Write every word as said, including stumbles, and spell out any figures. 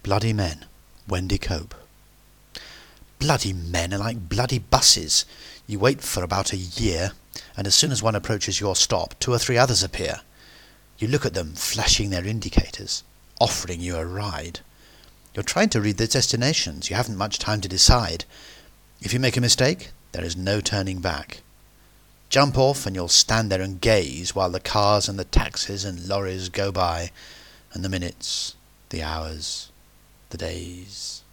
Bloody Men, Wendy Cope. Bloody men are like bloody buses. You wait for about a year, and as soon as one approaches your stop, two or three others appear. You look at them, flashing their indicators, offering you a ride. You're trying to read their destinations. You haven't much time to decide. If you make a mistake, there is no turning back. Jump off and you'll stand there and gaze while the cars and the taxis and lorries go by, and the minutes, the hours, the days.